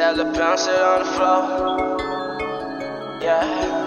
salad, bounce it on the floor. Yeah.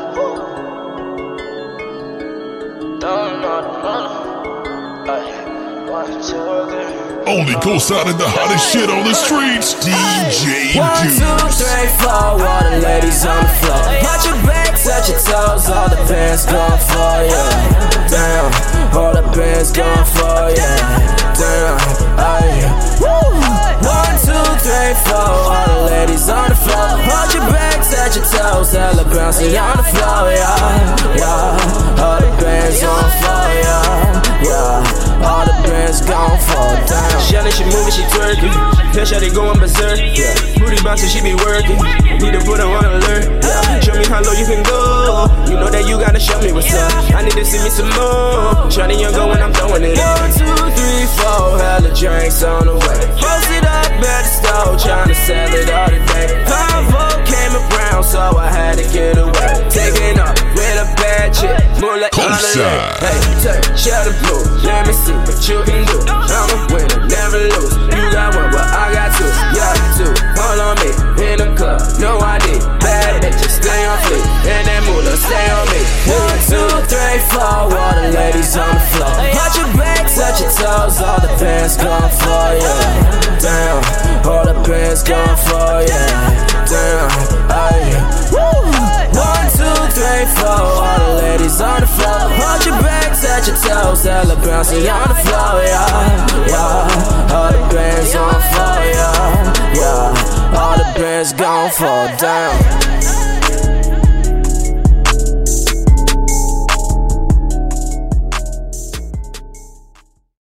Don't know. One, two, three. Only co-signing the hottest shit on the streets, DJ One, Deuce. 2, 3, 4, all the ladies on the floor. Watch your back, touch your toes, all the pants going for you. Damn, all the pants going for you. Damn, ayy. 1, 2, 3, 4, all the ladies on the floor. Watch your back, touch your toes, hella bouncing on the floor, yeah. All the pants on for you, yeah. All the pants gone for damn. Shelly, she moving, she twerking. Tell Shelly going berserk. Yeah. Booty bouncing, she be working. Need to put her on alert. Yeah. Show me how low you can go. You know that you gotta show me what's up. I need to see me some more. Shawty, you're going, I'm throwing it up. 1, 2, 3, 4, hella drinks on the way. Post it up at the store, tryna sell it all today. Convo came around, so I had to get away. Taking up with a bad chick, more like Cosign. Hey, take, shut the blue. Let me see what you can do. I'm a winner, never lose. You got one, but I got two. Yeah, two. All on me, in the club, no ID. Bad bitches, stay on fleek. And that moolah, stay on me. 1, 2, 3, 4, all the ladies on the floor. Watch your back, touch your toes, all the pants going for you. Damn, all the pants going for you. Damn, ayy. 1, 2, 3, 4, all the ladies on the floor. Watch your back, touch your toes, hella bouncing on the floor, yeah. All the bands on for ya, yeah. All the bands gone for down.